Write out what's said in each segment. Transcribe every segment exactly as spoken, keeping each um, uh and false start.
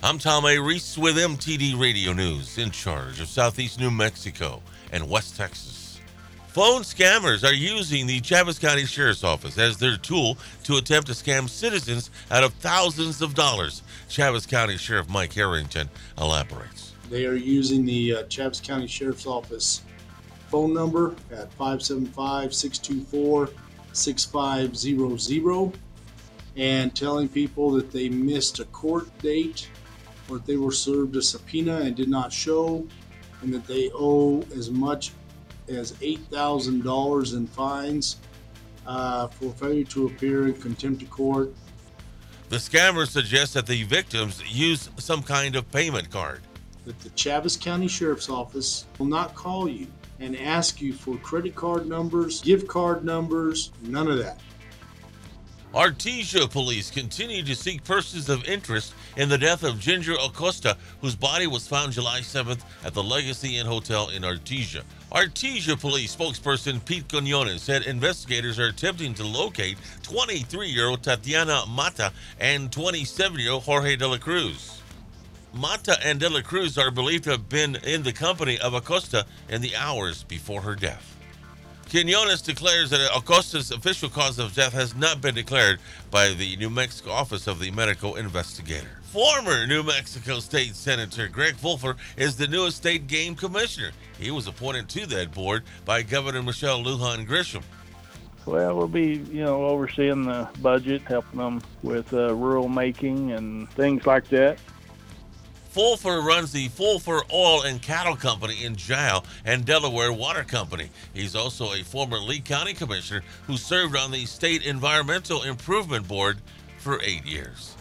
I'm Tom A. Reese with M T D Radio News, in charge of Southeast New Mexico and West Texas. Phone scammers are using the Chaves County Sheriff's Office as their tool to attempt to scam citizens out of thousands of dollars. Chaves County Sheriff Mike Harrington elaborates. They are using the uh, Chaves County Sheriff's Office phone number at five seven five, six two four, six five zero zero and telling people that they missed a court date or that they were served a subpoena and did not show, and that they owe as much as eight thousand dollars in fines uh, for failure to appear in contempt of court. The scammers suggest that the victims use some kind of payment card. That the Chaves County Sheriff's Office will not call you and ask you for credit card numbers, gift card numbers, none of that. Artesia police continue to seek persons of interest in the death of Ginger Acosta, whose body was found July seventh at the Legacy Inn Hotel in Artesia. Artesia police spokesperson Pete Quinones said investigators are attempting to locate twenty-three-year-old Tatiana Mata and twenty-seven-year-old Jorge de la Cruz. Mata and de la Cruz are believed to have been in the company of Acosta in the hours before her death. Quinones declares that Acosta's official cause of death has not been declared by the New Mexico Office of the Medical Investigator. Former New Mexico State Senator Greg Fulfer is the newest state game commissioner. He was appointed to that board by Governor Michelle Lujan Grisham. Well, we'll be, you know, overseeing the budget, helping them with uh, rural making and things like that. Fulfer runs the Fulfer Oil and Cattle Company in Giles and Delaware Water Company. He's also a former Lee County Commissioner who served on the State Environmental Improvement Board for eight years.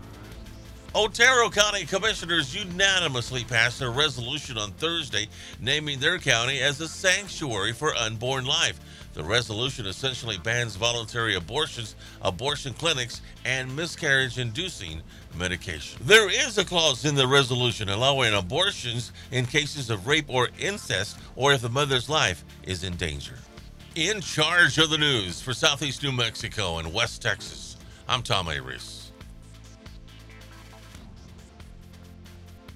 Otero County Commissioners unanimously passed a resolution on Thursday naming their county as a sanctuary for unborn life. The resolution essentially bans voluntary abortions, abortion clinics, and miscarriage-inducing medication. There is a clause in the resolution allowing abortions in cases of rape or incest or if the mother's life is in danger. In charge of the news for Southeast New Mexico and West Texas, I'm Tom A. Reese.